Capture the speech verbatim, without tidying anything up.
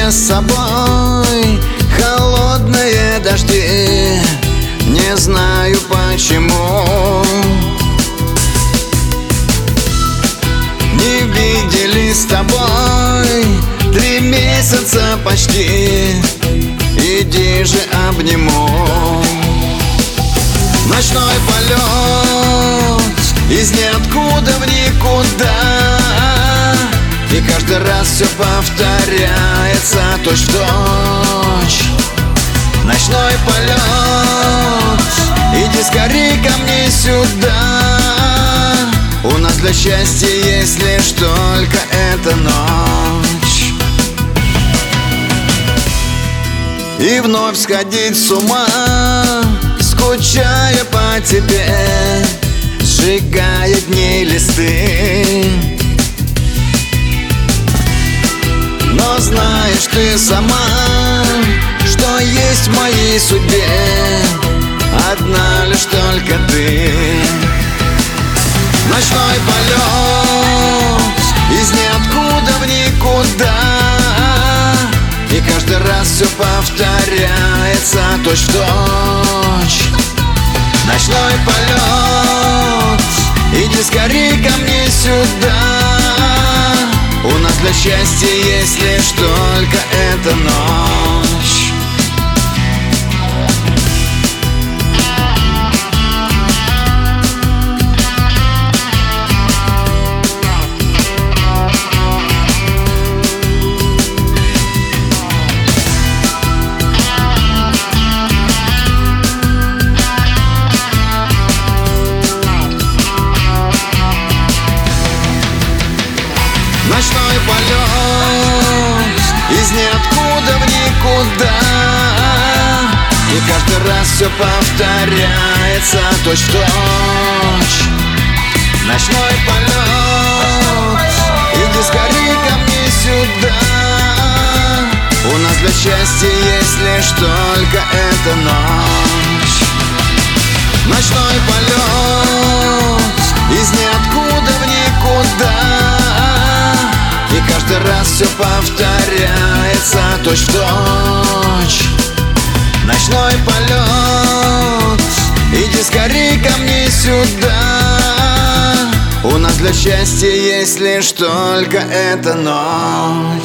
мне с собой холодные дожди. Не знаю почему. Не виделись с тобой три месяца почти. Иди же обниму. Ночной полет из ниоткуда в никуда, и каждый раз все повторяется точь-в-точь. Ночной полет, иди скорей ко мне сюда. У нас для счастья есть лишь только эта ночь. И вновь сходить с ума, скучая по тебе, сжигая дней листы. Но знаешь ты сама, что есть в моей судьбе одна лишь только ты. Ночной полет из ниоткуда в никуда, и каждый раз все повторяется точь-в-точь. Ночной полет, иди скорей ко мне сюда. У нас для счастья есть лишь только эта ночь. Ночной полет из ниоткуда в никуда, и каждый раз все повторяется точь-в-точь. Ночной полет, иди скорей ко мне сюда. У нас для счастья есть лишь только эта ночь. Ночной полет из ниоткуда в никуда, и каждый раз все повторяется точь-в-точь. Ночной полет, иди скорей ко мне сюда. У нас для счастья есть лишь только эта ночь.